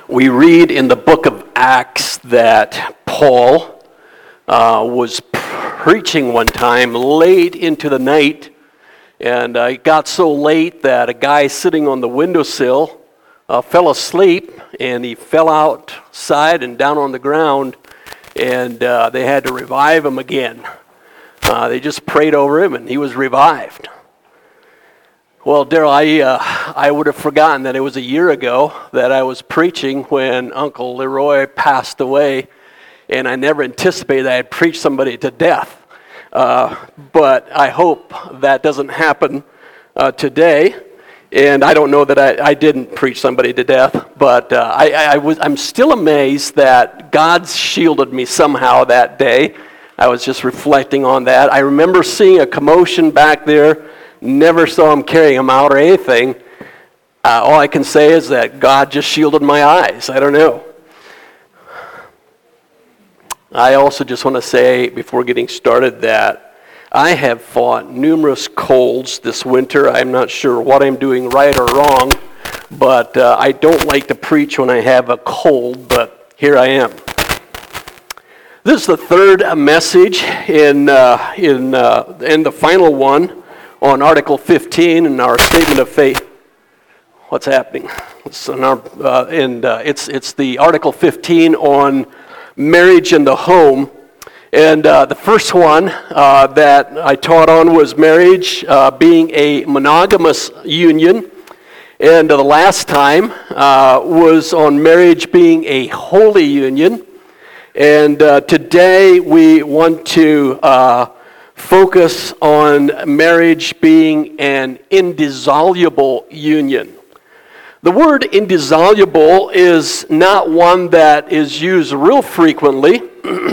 We read in the book of Acts that Paul was preaching one time late into the night, and it got so late that a guy sitting on the windowsill fell asleep, and he fell outside and down on the ground, and they had to revive him again. They just prayed over him, and he was revived. Well, Daryl, I would have forgotten that it was a year ago that I was preaching when Uncle Leroy passed away, and I never anticipated that I'd preach somebody to death. But I hope that doesn't happen today, and I don't know that I didn't preach somebody to death, but I'm still amazed that God shielded me somehow that day. I was just reflecting on that. I remember seeing a commotion back there. Never saw him carrying him out or anything. All I can say is that God just shielded my eyes. I don't know. I also just want to say, before getting started, that I have fought numerous colds this winter. I'm not sure what I'm doing right or wrong, but I don't like to preach when I have a cold, but here I am. This is the third message in the final one on Article 15 in our Statement of Faith. What's happening? It's the Article 15 on marriage and the home. And the first one that I taught on was marriage being a monogamous union. And the last time was on marriage being a holy union. And today we want to focus on marriage being an indissoluble union. The word indissoluble is not one that is used real frequently,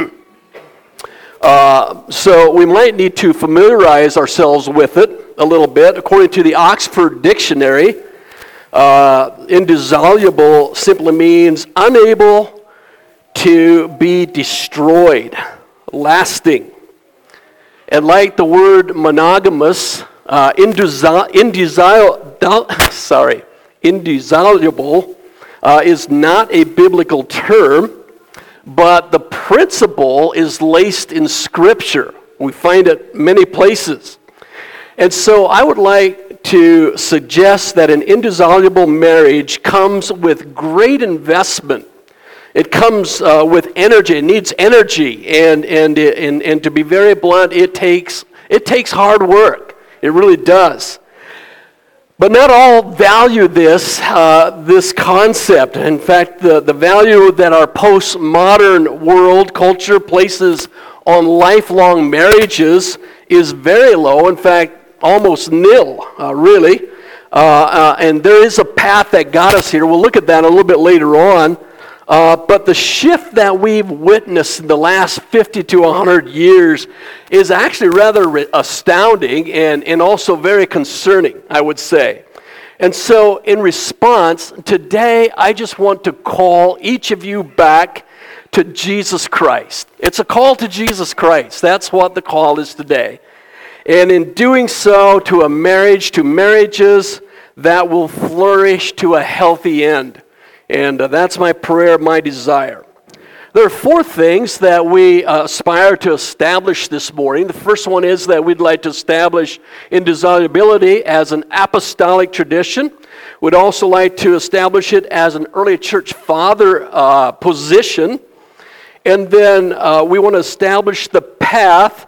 so we might need to familiarize ourselves with it a little bit. According to the Oxford Dictionary, indissoluble simply means unable to be destroyed, lasting. And like the word monogamous, indissoluble is not a biblical term, but the principle is laced in Scripture. We find it many places. And so I would like to suggest that an indissoluble marriage comes with great investment. It comes with energy. It needs energy, and to be very blunt, it takes hard work. It really does. But not all value this concept. In fact, the value that our postmodern world culture places on lifelong marriages is very low. In fact, almost nil, really. And there is a path that got us here. We'll look at that a little bit later on. But the shift that we've witnessed in the last 50 to 100 years is actually rather astounding and also very concerning, I would say. And so in response, today I just want to call each of you back to Jesus Christ. It's a call to Jesus Christ. That's what the call is today. And in doing so, to a marriage, to marriages that will flourish to a healthy end. And that's my prayer, my desire. There are four things that we aspire to establish this morning. The first one is that we'd like to establish indissolubility as an apostolic tradition. We'd also like to establish it as an early church father position. And then we want to establish the path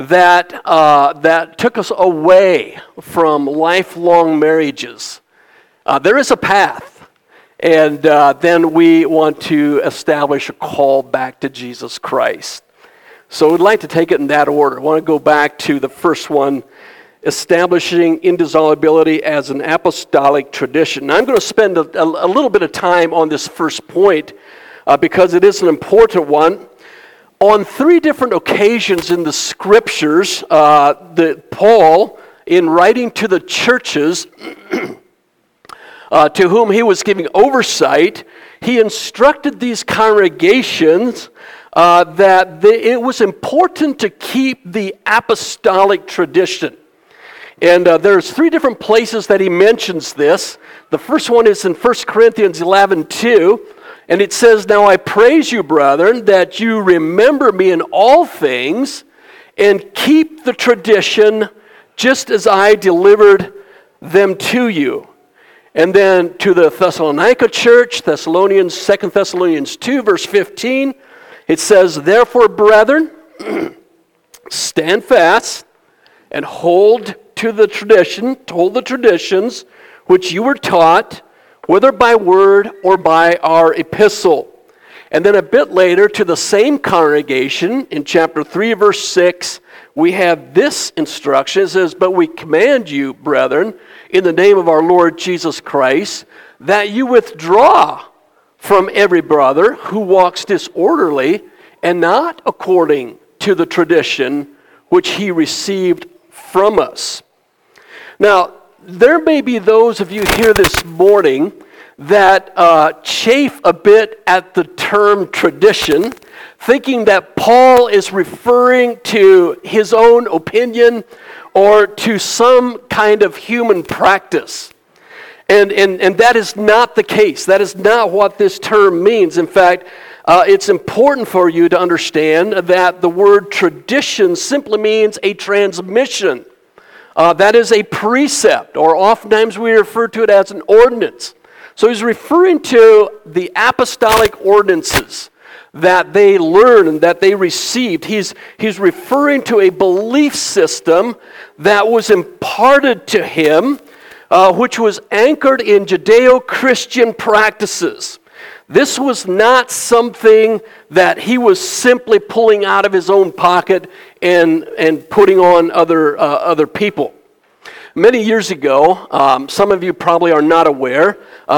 that took us away from lifelong marriages. There is a path. And then we want to establish a call back to Jesus Christ. So we'd like to take it in that order. I want to go back to the first one, establishing indissolubility as an apostolic tradition. Now, I'm going to spend a little bit of time on this first point because it is an important one. On three different occasions in the Scriptures, Paul, in writing to the churches, to whom he was giving oversight, he instructed these congregations that it was important to keep the apostolic tradition. And there's three different places that he mentions this. The first one is in 1 Corinthians 11:2. And it says, "Now I praise you, brethren, that you remember me in all things and keep the tradition just as I delivered them to you." And then to the Thessalonica church, 2 Thessalonians 2, verse 15, it says, "Therefore, brethren, stand fast and hold the traditions which you were taught, whether by word or by our epistle." And then a bit later, to the same congregation, in chapter 3, verse 6, we have this instruction. It says, "But we command you, brethren, in the name of our Lord Jesus Christ, that you withdraw from every brother who walks disorderly and not according to the tradition which he received from us." Now, there may be those of you here this morning that chafe a bit at the term tradition, thinking that Paul is referring to his own opinion or to some kind of human practice. And that is not the case. That is not what this term means. In fact, it's important for you to understand that the word tradition simply means a transmission. That is a precept, or oftentimes we refer to it as an ordinance. So he's referring to the apostolic ordinances that they learned and that they received. He's referring to a belief system that was imparted to him, which was anchored in Judeo-Christian practices. This was not something that he was simply pulling out of his own pocket and putting on other people. Many years ago, some of you probably are not aware,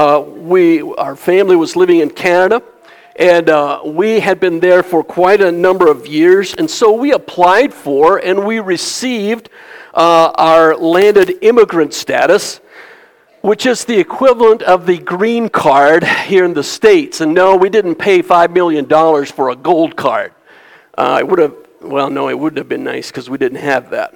our family was living in Canada, and we had been there for quite a number of years, and so we applied for and we received our landed immigrant status, which is the equivalent of the green card here in the States. And no, we didn't pay $5 million for a gold card. It wouldn't have been nice because we didn't have that.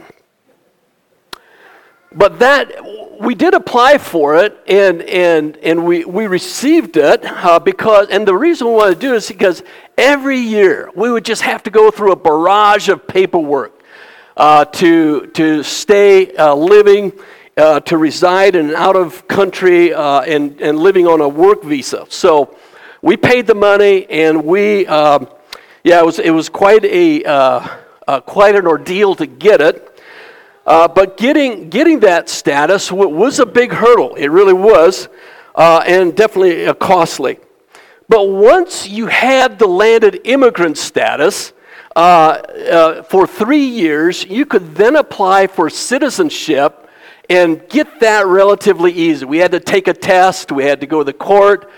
But we did apply for it, and we received it and the reason we wanted to do it is because every year we would just have to go through a barrage of paperwork to stay living, to reside in an out-of-country and living on a work visa. So we paid the money, and it was quite an ordeal to get it. But getting that status was a big hurdle. It really was, and definitely costly. But once you had the landed immigrant status for 3 years, you could then apply for citizenship and get that relatively easy. We had to take a test. We had to go to the court,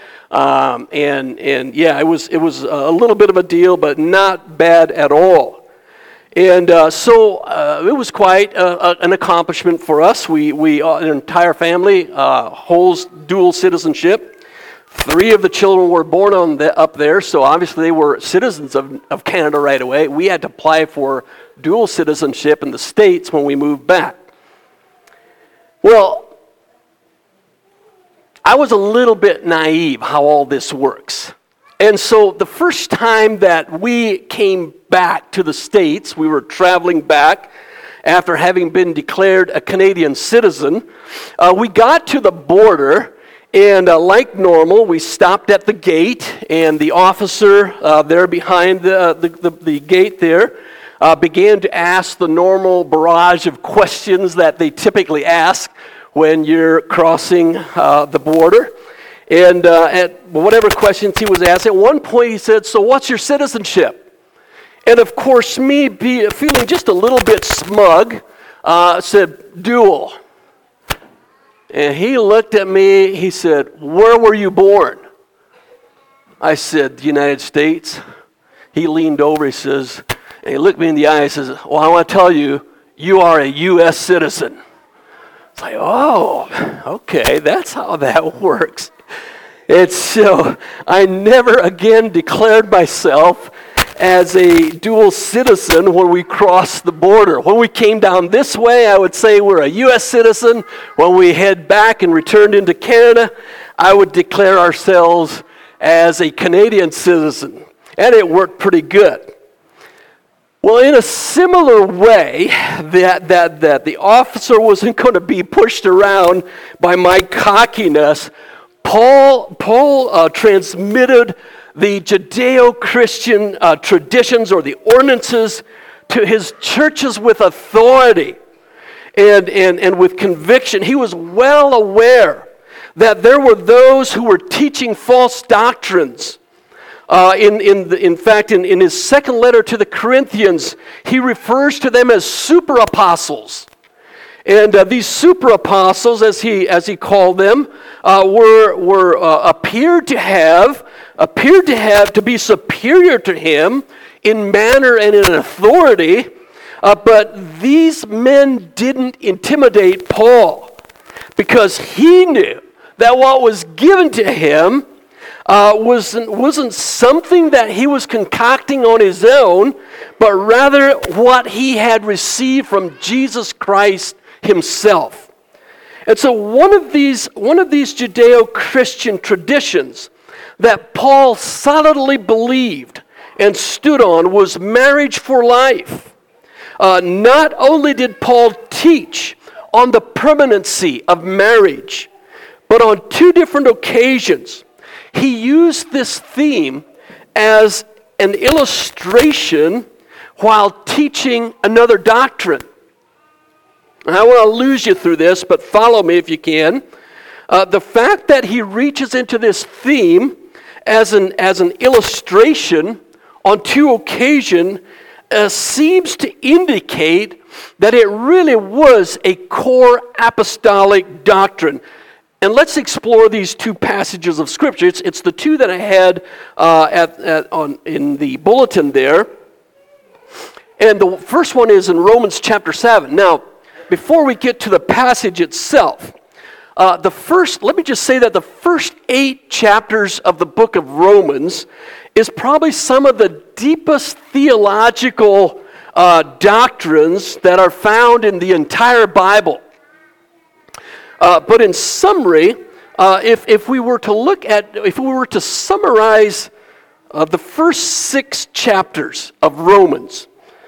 it was a little bit of a deal, but not bad at all. And so it was quite an accomplishment for us. We an entire family holds dual citizenship. 3 of the children were born up there, so obviously they were citizens of Canada right away. We had to apply for dual citizenship in the States when we moved back. Well, I was a little bit naive how all this works. And so the first time that we came back to the States, we were traveling back after having been declared a Canadian citizen. We got to the border, and like normal, we stopped at the gate, and the officer there behind the gate there began to ask the normal barrage of questions that they typically ask when you're crossing the border. And at whatever questions he was asked, at one point he said, "So what's your citizenship?" And of course, me feeling just a little bit smug, said, "Dual." And he looked at me, he said, "Where were you born?" I said, "The United States." He leaned over, he says, and he looked me in the eye, he says, "Well, I want to tell you, you are a U.S. citizen." It's like, oh, okay, that's how that works. And so I never again declared myself as a dual citizen when we crossed the border. When we came down this way, I would say we're a U.S. citizen. When we head back and returned into Canada, I would declare ourselves as a Canadian citizen, and it worked pretty good. Well, in a similar way, that the officer wasn't going to be pushed around by my cockiness, Paul transmitted the Judeo-Christian traditions or the ordinances to his churches with authority and with conviction. He was well aware that there were those who were teaching false doctrines. In fact, in his second letter to the Corinthians, he refers to them as super apostles. And these super apostles, as he called them, appeared to be superior to him in manner and in authority. But these men didn't intimidate Paul, because he knew that what was given to him wasn't something that he was concocting on his own, but rather what he had received from Jesus Christ himself. And so one of these Judeo-Christian traditions that Paul solidly believed and stood on was marriage for life. Not only did Paul teach on the permanency of marriage, but on two different occasions, he used this theme as an illustration while teaching another doctrine. And I want to lose you through this, but follow me if you can. The fact that he reaches into this theme as an illustration on two occasions seems to indicate that it really was a core apostolic doctrine. And let's explore these two passages of Scripture. It's the two that I had in the bulletin there. And the first one is in Romans chapter 7. Now, before we get to the passage itself, let me just say that the first 8 chapters of the book of Romans is probably some of the deepest theological doctrines that are found in the entire Bible. But in summary, if we were to summarize the first 6 chapters of Romans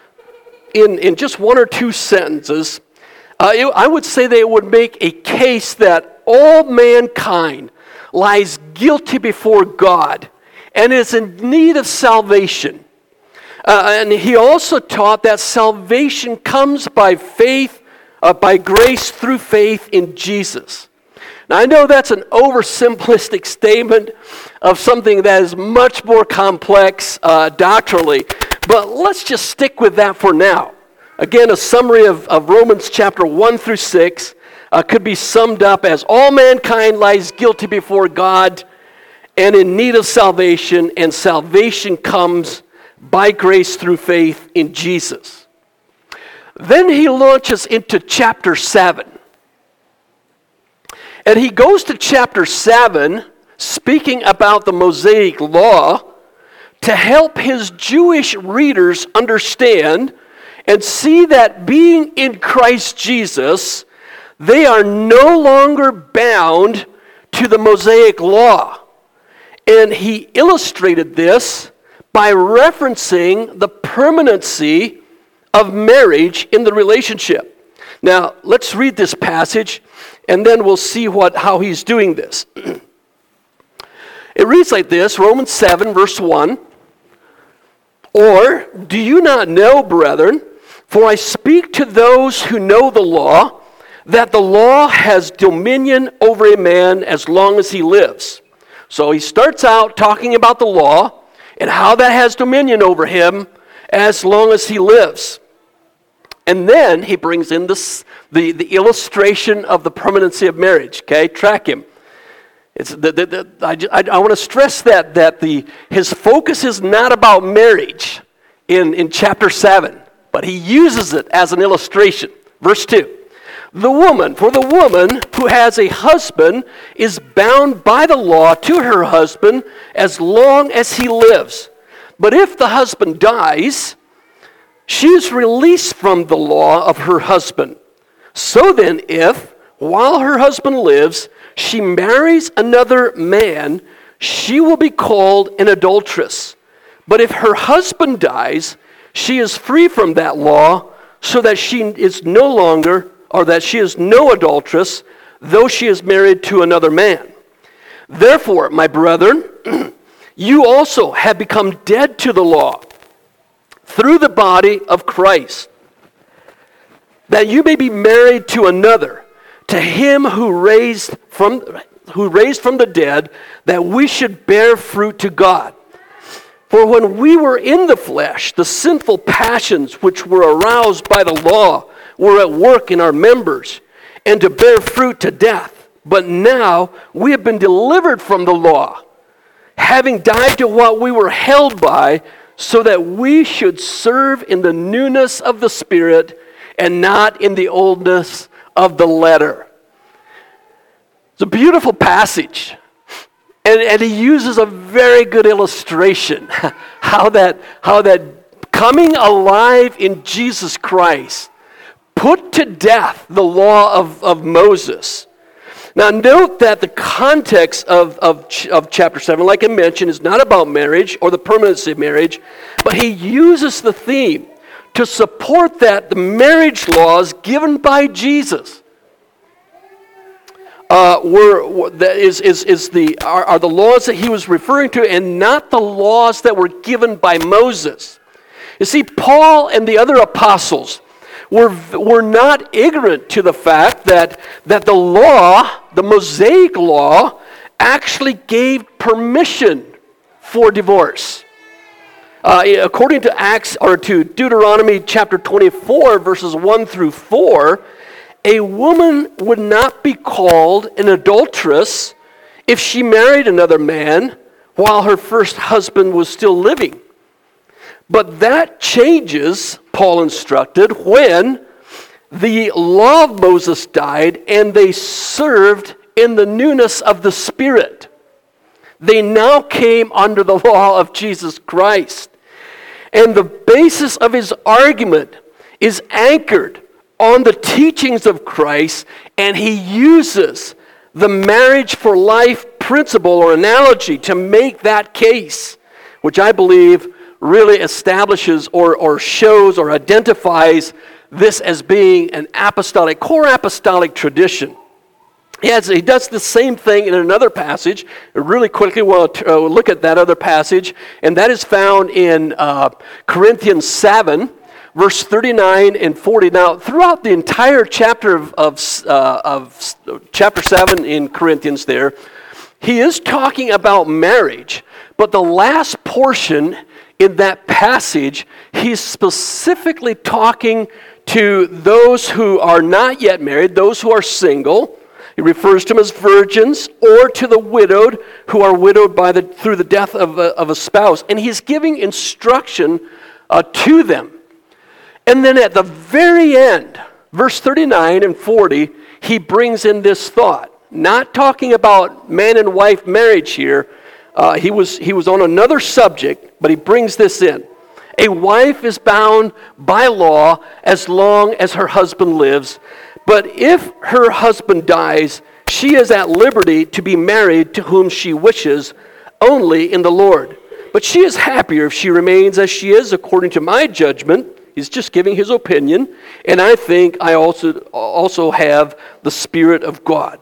in just one or two sentences, I would say they would make a case that all mankind lies guilty before God and is in need of salvation. And he also taught that salvation comes by faith, by grace through faith in Jesus. Now, I know that's an oversimplistic statement of something that is much more complex doctrinally, but let's just stick with that for now. Again, a summary of Romans chapter 1 through 6 could be summed up as all mankind lies guilty before God and in need of salvation, and salvation comes by grace through faith in Jesus. Then he launches into chapter 7. And he goes to chapter 7 speaking about the Mosaic Law to help his Jewish readers understand and see that being in Christ Jesus, they are no longer bound to the Mosaic Law. And he illustrated this by referencing the permanency of marriage in the relationship. Now, let's read this passage, and then we'll see how he's doing this. It reads like this, Romans 7, verse 1. Or, do you not know, brethren, for I speak to those who know the law, that the law has dominion over a man as long as he lives. So he starts out talking about the law and how that has dominion over him as long as he lives. And then he brings in the illustration of the permanency of marriage. Okay, track him. I want to stress that his focus is not about marriage in chapter 7, but he uses it as an illustration. Verse 2. For the woman who has a husband is bound by the law to her husband as long as he lives. But if the husband dies, she is released from the law of her husband. So then, if, while her husband lives, she marries another man, she will be called an adulteress. But if her husband dies, she is free from that law, so that she is no longer, or that she is no adulteress, though she is married to another man. Therefore, my brethren, you also have become dead to the law through the body of Christ, that you may be married to another, to him who raised from the dead, that we should bear fruit to God. For when we were in the flesh, the sinful passions which were aroused by the law were at work in our members, and to bear fruit to death. But now we have been delivered from the law, having died to what we were held by, so that we should serve in the newness of the Spirit and not in the oldness of the letter. It's a beautiful passage. And he uses a very good illustration how that coming alive in Jesus Christ put to death the law of Moses. Now note that the context of chapter 7, like I mentioned, is not about marriage or the permanency of marriage, but he uses the theme to support that the marriage laws given by Jesus are the laws that he was referring to, and not the laws that were given by Moses. You see, Paul and the other apostles were not ignorant to the fact that the law, the Mosaic law, actually gave permission for divorce. According to Deuteronomy chapter 24, verses 1 through 4, a woman would not be called an adulteress if she married another man while her first husband was still living. But that changes, Paul instructed, when the law of Moses died and they served in the newness of the Spirit. They now came under the law of Jesus Christ. And the basis of his argument is anchored on the teachings of Christ, and he uses the marriage for life principle or analogy to make that case, which I believe really establishes or shows or identifies this as being an core apostolic tradition. He does the same thing in another passage. Really quickly, we'll look at that other passage, and that is found in Corinthians 7, verse 39 and 40. Now, throughout the entire chapter of chapter 7 in Corinthians there, he is talking about marriage, but the last portion in that passage, he's specifically talking to those who are not yet married, those who are single. He refers to them as virgins, or to the widowed who are widowed through the death of a spouse. And he's giving instruction to them. And then at the very end, verse 39 and 40, he brings in this thought. Not talking about man and wife marriage here. He was on another subject, but he brings this in. A wife is bound by law as long as her husband lives. But if her husband dies, she is at liberty to be married to whom she wishes, only in the Lord. But she is happier if she remains as she is, according to my judgment. He's just giving his opinion, and I think I also have the Spirit of God.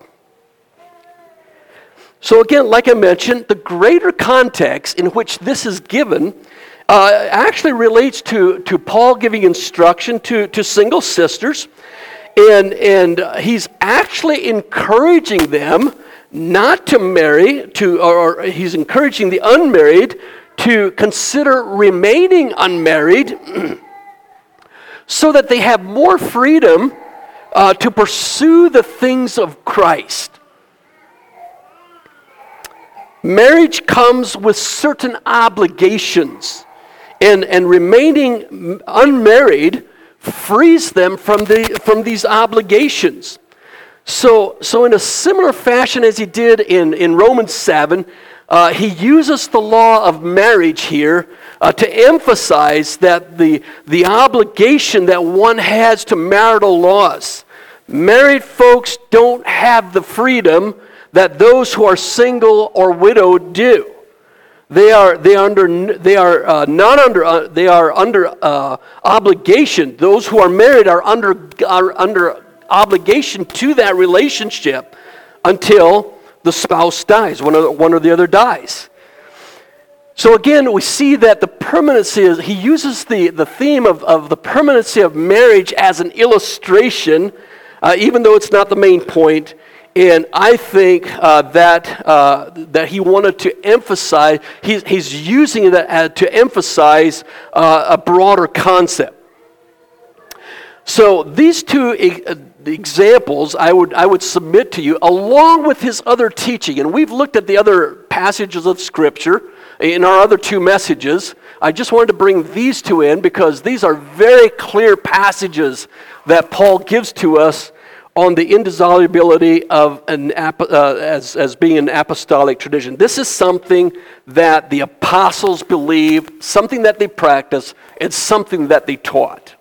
So again, like I mentioned, the greater context in which this is given actually relates to Paul giving instruction to single sisters, and he's actually encouraging them not to marry, or he's encouraging the unmarried to consider remaining unmarried so that they have more freedom to pursue the things of Christ. Marriage comes with certain obligations, and remaining unmarried frees them from these obligations. So in a similar fashion as he did in Romans 7, he uses the law of marriage here to emphasize that the obligation that one has to marital laws. Married folks don't have the freedom that those who are single or widowed do. They are under obligation. Those who are married are under obligation to that relationship until the spouse dies, one or the other dies. So again, we see that the permanency he uses the theme of the permanency of marriage as an illustration, even though it's not the main point. And I think that he wanted to emphasize, he's using that to emphasize a broader concept. So these two examples I would submit to you, along with his other teaching, and we've looked at the other passages of Scripture in our other two messages. I just wanted to bring these two in because these are very clear passages that Paul gives to us on the indissolubility of as being an apostolic tradition. This is something that the apostles believed, something that they practiced, and something that they taught.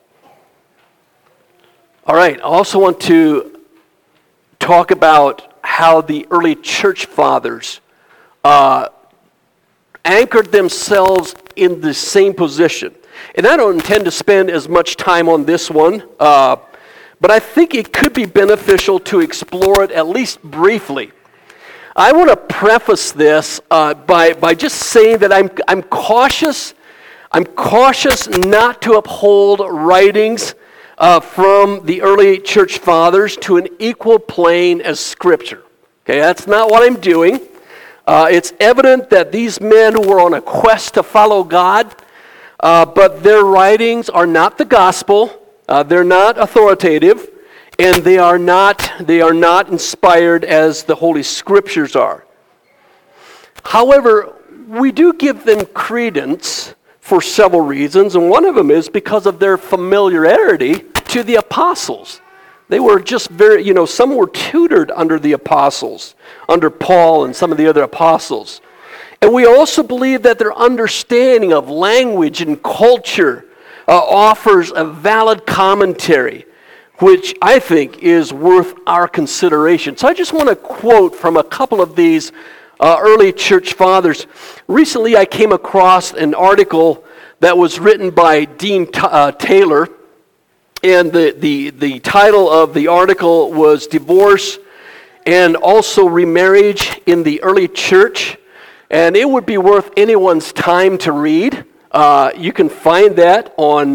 All right, I also want to talk about how the early church fathers anchored themselves in the same position. And I don't intend to spend as much time on this one, but I think it could be beneficial to explore it at least briefly. I want to preface this by just saying that I'm cautious. I'm cautious not to uphold writings from the early church fathers to an equal plane as Scripture. Okay, that's not what I'm doing. It's evident that these men were on a quest to follow God, but their writings are not the gospel. They're not authoritative, and they are not inspired as the Holy Scriptures are. However, we do give them credence for several reasons, and one of them is because of their familiarity to the apostles. They were just very, some were tutored under the apostles, under Paul and some of the other apostles. And we also believe that their understanding of language and culture offers a valid commentary, which I think is worth our consideration. So I just want to quote from a couple of these early church fathers. Recently I came across an article that was written by Dean Taylor, and the title of the article was Divorce and Also Remarriage in the Early Church, and it would be worth anyone's time to read. You can find that on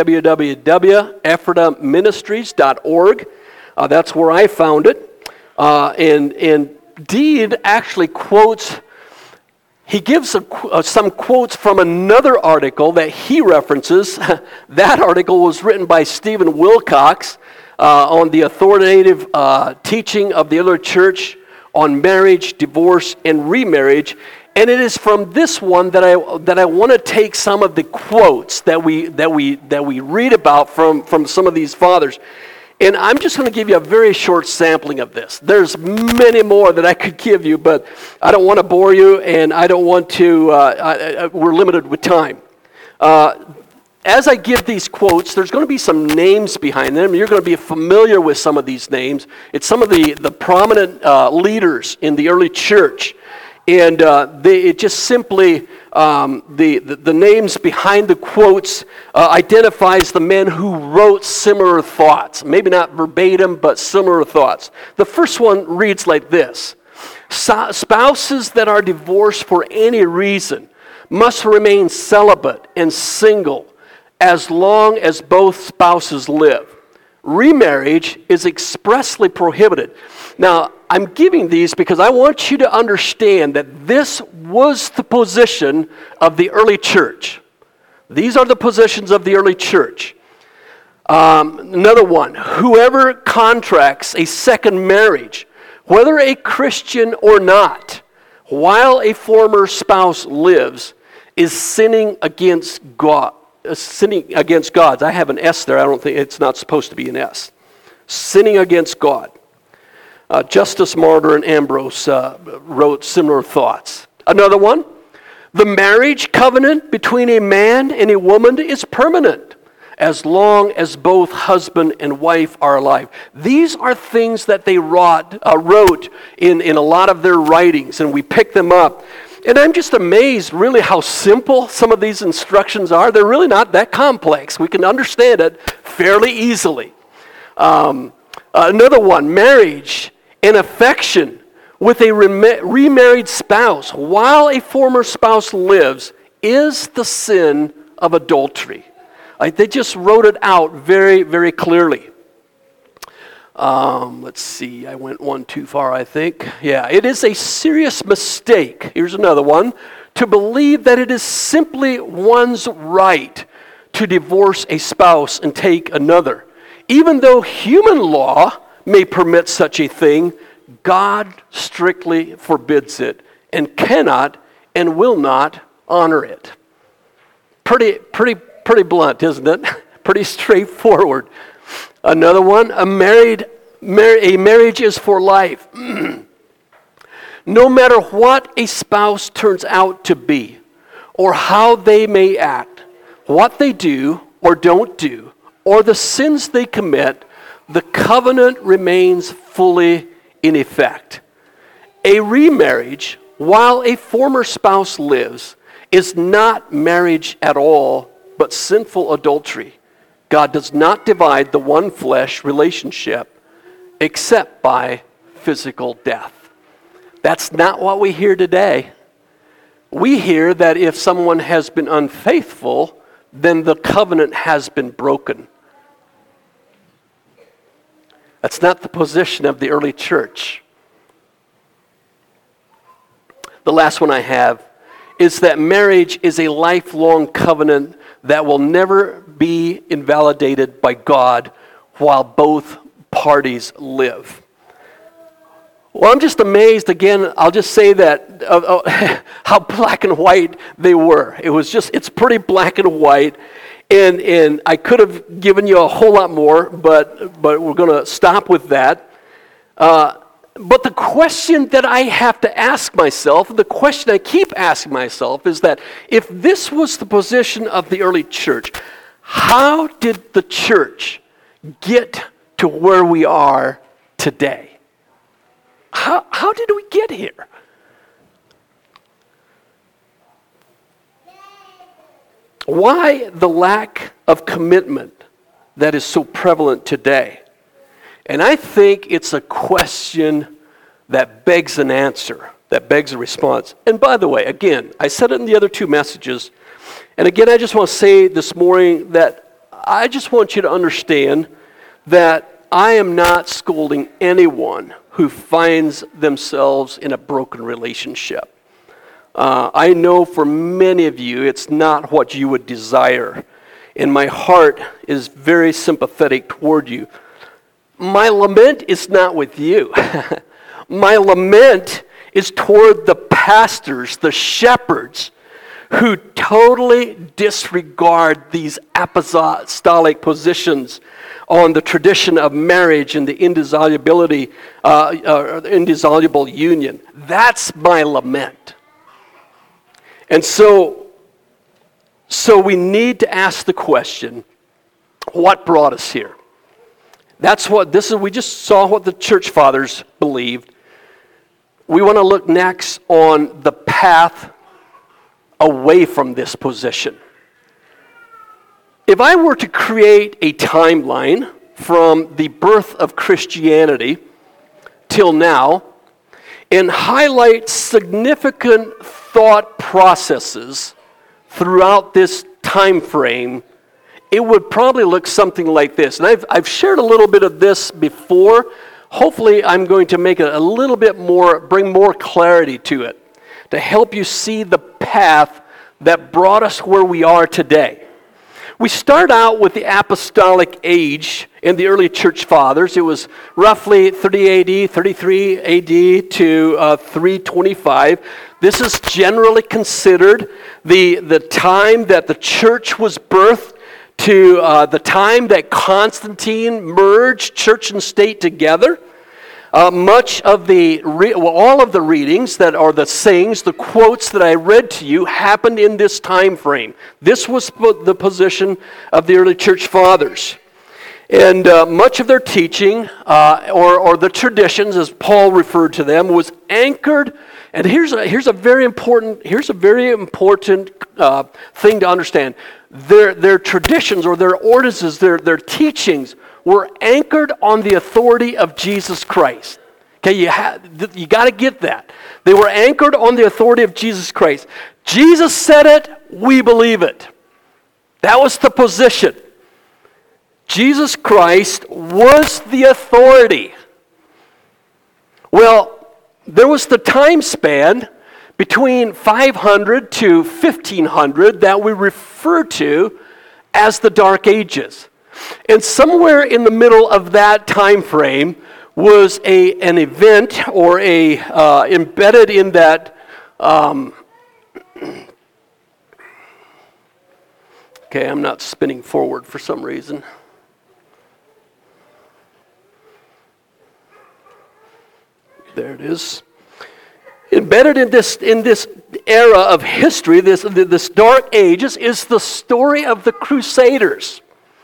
www.ephraimministries.org. That's where I found it. And Dean actually quotes, he gives some quotes from another article that he references. That article was written by Stephen Wilcox on the authoritative teaching of the early church on marriage, divorce, and remarriage. And it is from this one that I want to take some of the quotes that we read about from some of these fathers. And I'm just going to give you a very short sampling of this. There's many more that I could give you, but I don't want to bore you, and I don't want to, we're limited with time. As I give these quotes, there's going to be some names behind them. You're going to be familiar with some of these names. It's some of the prominent leaders in the early church. And it just simply, the names behind the quotes identifies the men who wrote similar thoughts. Maybe not verbatim, but similar thoughts. The first one reads like this: spouses that are divorced for any reason must remain celibate and single as long as both spouses live. Remarriage is expressly prohibited. Now, I'm giving these because I want you to understand that this was the position of the early church. These are the positions of the early church. Another one: whoever contracts a second marriage, whether a Christian or not, while a former spouse lives, is sinning against God. Sinning against God. I have an S there. I don't think it's not supposed to be an S. Sinning against God. Justus Martyr and Ambrose wrote similar thoughts. Another one: the marriage covenant between a man and a woman is permanent, as long as both husband and wife are alive. These are things that they wrote in a lot of their writings, and we pick them up. And I'm just amazed, really, how simple some of these instructions are. They're really not that complex. We can understand it fairly easily. Another one, marriage and affection with a remarried spouse while a former spouse lives is the sin of adultery. They just wrote it out very, very clearly. Let's see, I went one too far, I think. Yeah, it is a serious mistake, here's another one, to believe that it is simply one's right to divorce a spouse and take another. Even though human law may permit such a thing, God strictly forbids it and cannot and will not honor it. Pretty blunt, isn't it? Pretty straightforward. Another one, a marriage is for life. No matter what a spouse turns out to be, or how they may act, what they do or don't do, or the sins they commit, the covenant remains fully in effect. A remarriage, while a former spouse lives, is not marriage at all, but sinful adultery. God does not divide the one flesh relationship except by physical death. That's not what we hear today. We hear that if someone has been unfaithful, then the covenant has been broken. That's not the position of the early church. The last one I have is that marriage is a lifelong covenant that will never be invalidated by God while both parties live. Well, I'm just amazed, again, I'll just say that, how black and white they were. It's pretty black and white. And I could have given you a whole lot more, but we're going to stop with that. But the question that I have to ask myself, the question I keep asking myself, is that if this was the position of the early church, how did the church get to where we are today? How did we get here? Why the lack of commitment that is so prevalent today? And I think it's a question that begs an answer, that begs a response. And by the way, again, I said it in the other two messages, and again, I just want to say this morning that I just want you to understand that I am not scolding anyone who finds themselves in a broken relationship. I know for many of you, it's not what you would desire. And my heart is very sympathetic toward you. My lament is not with you. My lament is toward the pastors, the shepherds, who totally disregard these apostolic positions on the tradition of marriage and the indissoluble union. That's my lament. And so we need to ask the question, what brought us here? We just saw what the church fathers believed. We want to look next on the path away from this position. If I were to create a timeline from the birth of Christianity till now and highlight significant thought processes throughout this time frame, it would probably look something like this. And I've shared a little bit of this before. Hopefully I'm going to make it a little bit more, bring more clarity to it, to help you see the path that brought us where we are today. We start out with the apostolic age in the early church fathers. It was roughly 30 AD, 33 AD to 325. This is generally considered the time that the church was birthed, to the time that Constantine merged church and state together. Much of all of the readings that are the sayings, the quotes that I read to you happened in this time frame. This was the position of the early church fathers. And much of their teaching, or the traditions, as Paul referred to them, was anchored. And here's a very important thing to understand. Their traditions or their ordinances, their teachings were anchored on the authority of Jesus Christ. Okay, you got to get that. They were anchored on the authority of Jesus Christ. Jesus said it, we believe it. That was the position. Jesus Christ was the authority. Well, there was the time span between 500 to 1500 that we refer to as the Dark Ages. And somewhere in the middle of that time frame was an event or embedded in that. Okay, I'm not spinning forward for some reason. There it is. Embedded in this era of history, this Dark Ages, is the story of the Crusaders.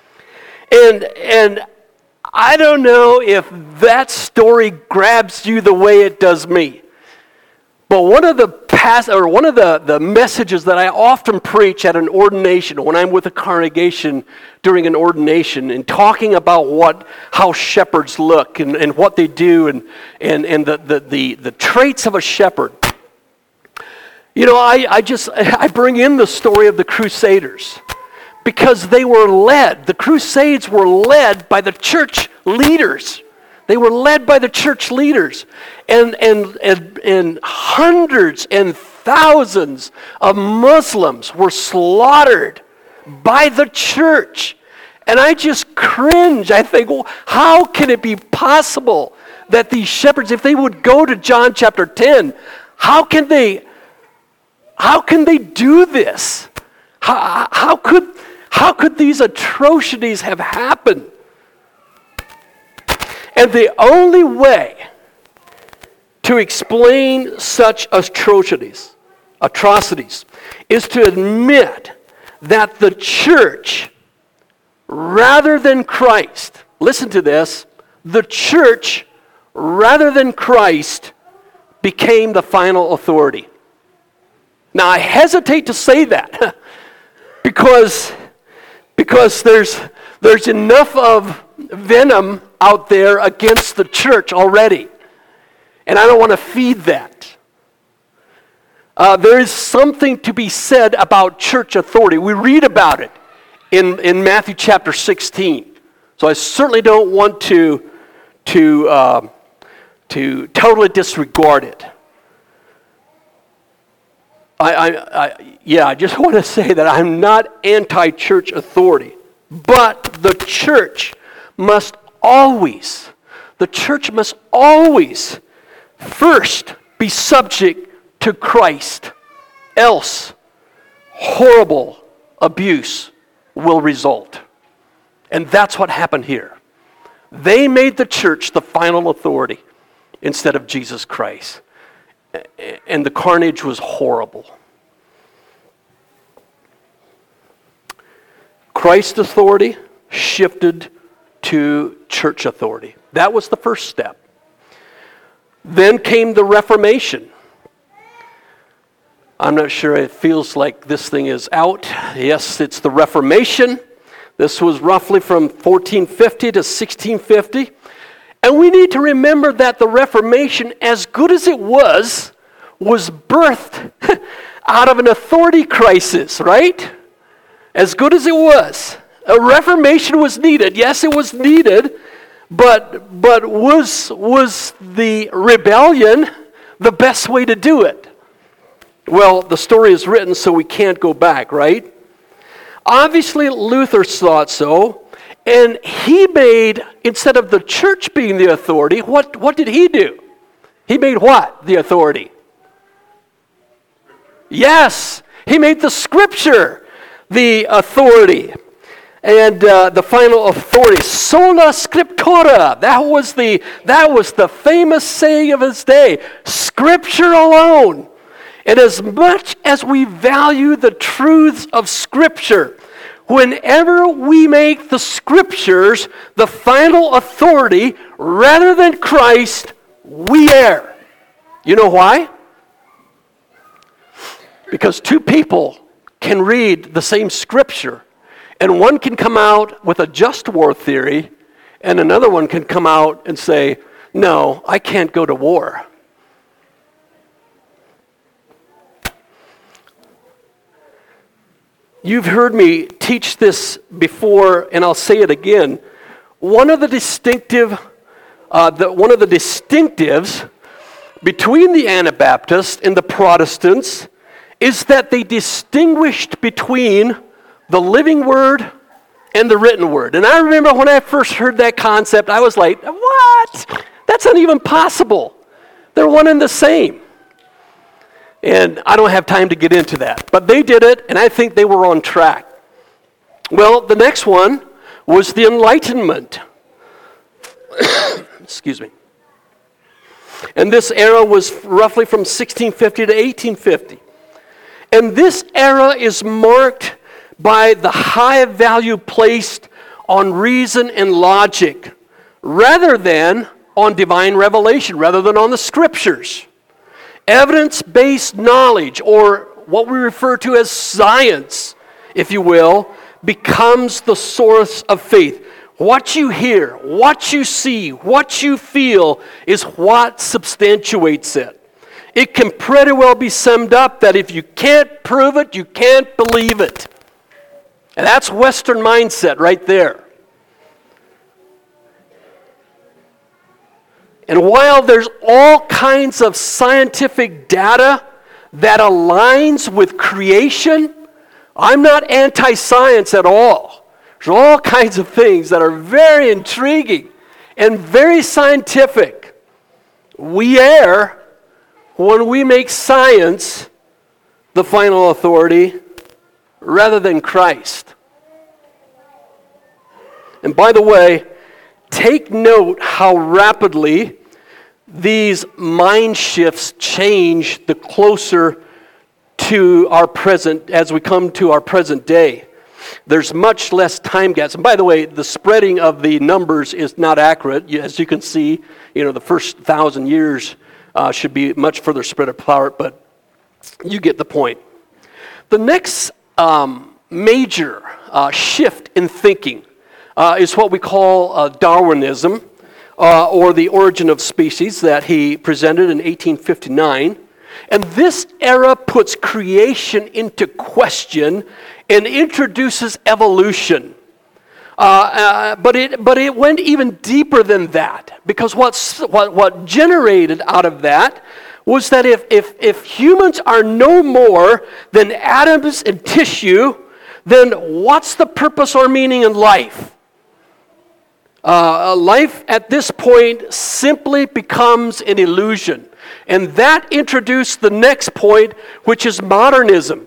And I don't know if that story grabs you the way it does me. But one of the messages that I often preach at an ordination, when I'm with a congregation during an ordination, and talking about how shepherds look and what they do and the traits of a shepherd. You know, I bring in the story of the Crusaders because the Crusades were led by the church leaders. They were led by the church leaders. And hundreds and thousands of Muslims were slaughtered by the church. And I just cringe. I think, well, how can it be possible that these shepherds, if they would go to John chapter 10, how can they do this? How could these atrocities have happened? And the only way to explain such atrocities is to admit that the church, rather than Christ, listen to this, the church, rather than Christ, became the final authority. Now, I hesitate to say that because there's enough of venom out there against the church already. And I don't want to feed that. There is something to be said about church authority. We read about it in Matthew chapter 16. So I certainly don't want to totally disregard it. I just want to say that I'm not anti-church authority, but the church must always first be subject to Christ, else horrible abuse will result. And that's what happened here. They made the church the final authority instead of Jesus Christ. And the carnage was horrible. Christ's authority shifted to church authority. That was the first step. Then came the Reformation. I'm not sure, it feels like this thing is out. Yes, it's the Reformation. This was roughly from 1450 to 1650. And we need to remember that the Reformation, as good as it was birthed out of an authority crisis, right? As good as it was. A Reformation was needed. Yes, it was needed, but was the rebellion the best way to do it? Well, the story is written, so we can't go back, right? Obviously, Luther thought so, and he made, instead of the church being the authority, what did he do? He made what the authority? Yes, he made the Scripture the authority. And the final authority, sola scriptura. That was the famous saying of his day. Scripture alone. And as much as we value the truths of Scripture, whenever we make the Scriptures the final authority rather than Christ, we err. You know why? Because two people can read the same Scripture, and one can come out with a just war theory, and another one can come out and say, no, I can't go to war. You've heard me teach this before, and I'll say it again. One of the distinctives between the Anabaptists and the Protestants is that they distinguished between the living word and the written word. And I remember when I first heard that concept, I was like, what? That's not even possible. They're one and the same. And I don't have time to get into that. But they did it, and I think they were on track. Well, the next one was the Enlightenment. Excuse me. And this era was roughly from 1650 to 1850. And this era is marked by the high value placed on reason and logic, rather than on divine revelation, rather than on the Scriptures. Evidence-based knowledge, or what we refer to as science, if you will, becomes the source of faith. What you hear, what you see, what you feel is what substantiates it. It can pretty well be summed up that if you can't prove it, you can't believe it. And that's Western mindset right there. And while there's all kinds of scientific data that aligns with creation, I'm not anti-science at all. There's all kinds of things that are very intriguing and very scientific. We err when we make science the final authority rather than Christ. And by the way, take note how rapidly these mind shifts change the closer to our present, as we come to our present day. There's much less time gaps. And by the way, the spreading of the numbers is not accurate. As you can see, the first 1,000 years should be much further spread apart, but you get the point. The next major shift in thinking is what we call Darwinism, or the origin of species, that he presented in 1859. And this era puts creation into question and introduces evolution. But it went even deeper than that, because what generated out of that was that if humans are no more than atoms and tissue, then what's the purpose or meaning in life? Life at this point simply becomes an illusion. And that introduced the next point, which is modernism.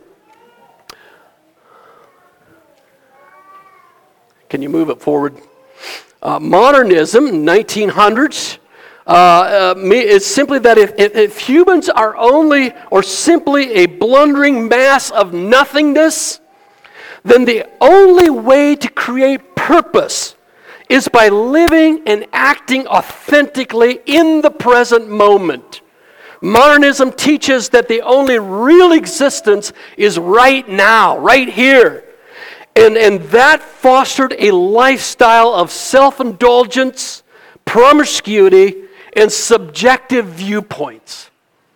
Can you move it forward? Modernism, 1900s, is simply that if humans are only or simply a blundering mass of nothingness, then the only way to create purpose is by living and acting authentically in the present moment. Modernism teaches that the only real existence is right now, right here. And that fostered a lifestyle of self-indulgence, promiscuity, and subjective viewpoints.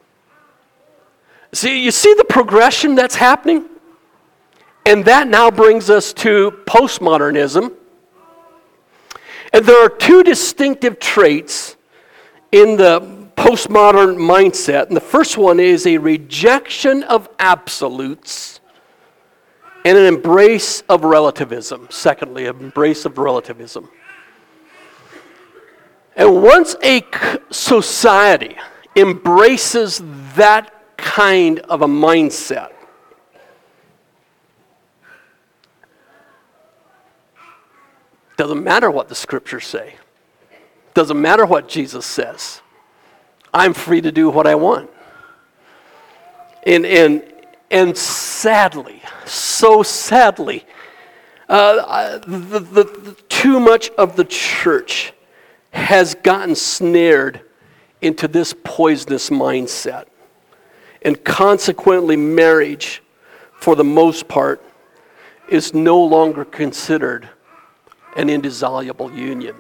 See, you see the progression that's happening? And that now brings us to postmodernism. And there are two distinctive traits in the postmodern mindset. And the first one is a rejection of absolutes and an embrace of relativism. Secondly, an embrace of relativism. And once a society embraces that kind of a mindset, Doesn't matter what the scriptures say. Doesn't matter what Jesus says. I'm free to do what I want. And sadly, so sadly, too much of the church has gotten snared into this poisonous mindset. And consequently, marriage, for the most part, is no longer considered an indissoluble union.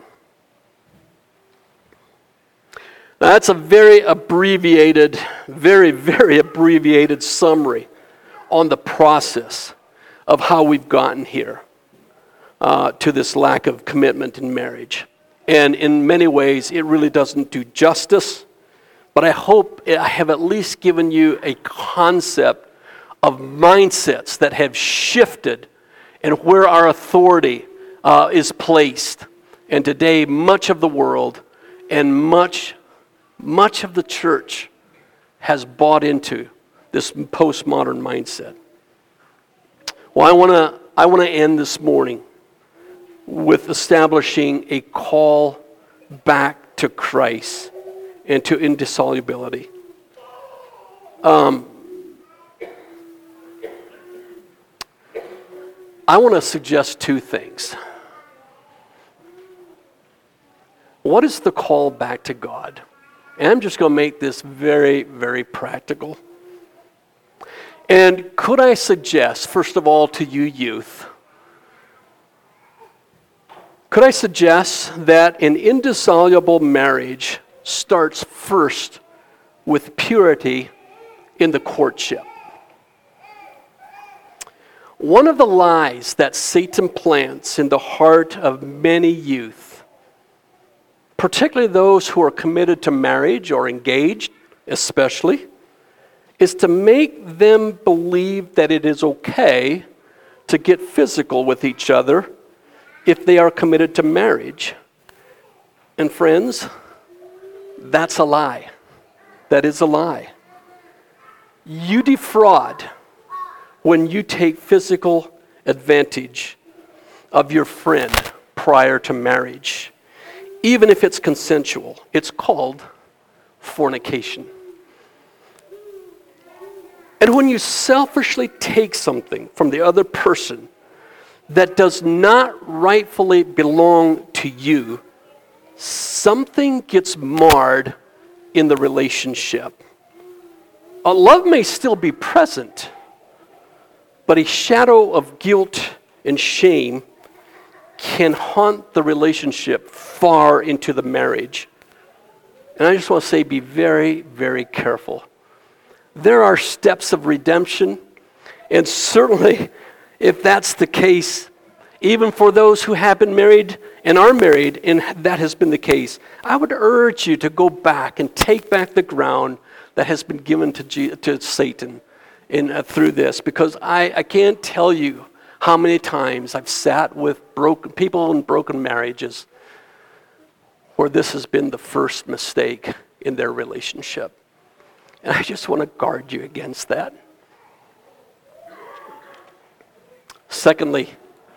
Now, that's a very abbreviated, very, very abbreviated summary on the process of how we've gotten here to this lack of commitment in marriage. And in many ways, it really doesn't do justice, but I hope I have at least given you a concept of mindsets that have shifted and where our authority is placed. And today, much of the world and much of the church has bought into this postmodern mindset. Well, I want to end this morning with establishing a call back to Christ and to indissolubility. I want to suggest two things. What is the call back to God? And I'm just going to make this very, very practical. And could I suggest, first of all, to you youth, could I suggest that an indissoluble marriage starts first with purity in the courtship? One of the lies that Satan plants in the heart of many youth, particularly those who are committed to marriage or engaged especially, is to make them believe that it is okay to get physical with each other if they are committed to marriage. And friends, that's a lie. That is a lie. You defraud when you take physical advantage of your friend prior to marriage. Even if it's consensual, it's called fornication. And when you selfishly take something from the other person that does not rightfully belong to you, something gets marred in the relationship. A love may still be present, but a shadow of guilt and shame can haunt the relationship far into the marriage. And I just want to say, be very, very careful. There are steps of redemption, and certainly, if that's the case, even for those who have been married and are married, and that has been the case, I would urge you to go back and take back the ground that has been given to Satan through this, because I can't tell you how many times I've sat with people in broken marriages where this has been the first mistake in their relationship. And I just want to guard you against that. Secondly,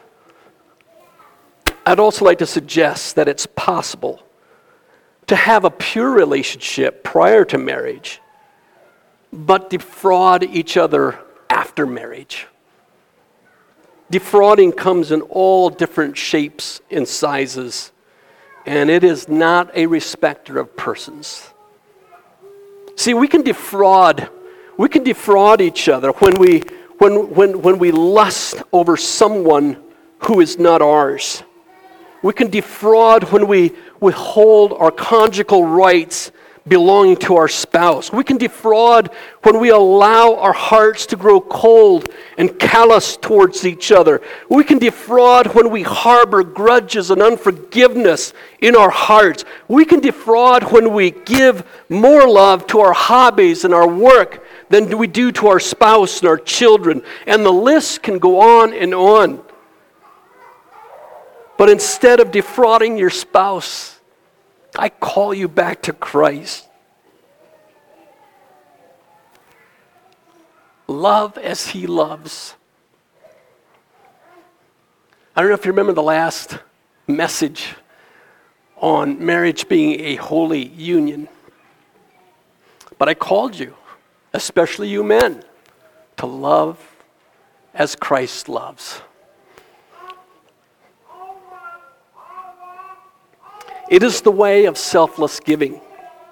I'd also like to suggest that it's possible to have a pure relationship prior to marriage, but defraud each other after marriage. Defrauding comes in all different shapes and sizes, and it is not a respecter of persons. See, we can defraud each other when we lust over someone who is not ours. We can defraud when we withhold our conjugal rights belonging to our spouse. We can defraud when we allow our hearts to grow cold and callous towards each other. We can defraud when we harbor grudges and unforgiveness in our hearts. We can defraud when we give more love to our hobbies and our work than we do to our spouse and our children. And the list can go on and on. But instead of defrauding your spouse, I call you back to Christ. Love as He loves. I don't know if you remember the last message on marriage being a holy union. But I called you, especially you men, to love as Christ loves. It is the way of selfless giving.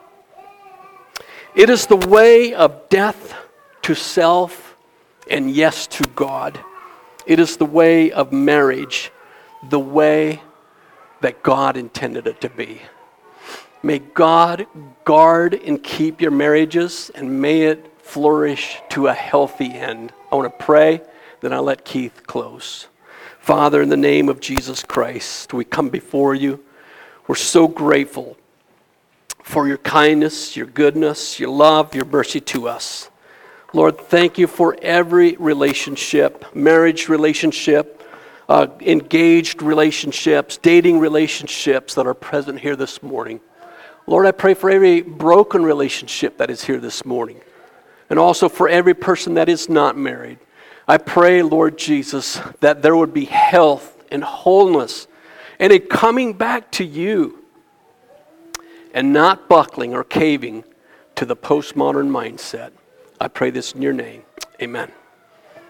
It is the way of death to self and yes to God. It is the way of marriage, the way that God intended it to be. May God guard and keep your marriages, and may it flourish to a healthy end. I want to pray, then I'll let Keith close. Father, in the name of Jesus Christ, we come before you. We're so grateful for your kindness, your goodness, your love, your mercy to us. Lord, thank you for every relationship, marriage relationship, engaged relationships, dating relationships that are present here this morning. Lord, I pray for every broken relationship that is here this morning, and also for every person that is not married. I pray, Lord Jesus, that there would be health and wholeness and a coming back to you and not buckling or caving to the postmodern mindset. I pray this in your name. Amen.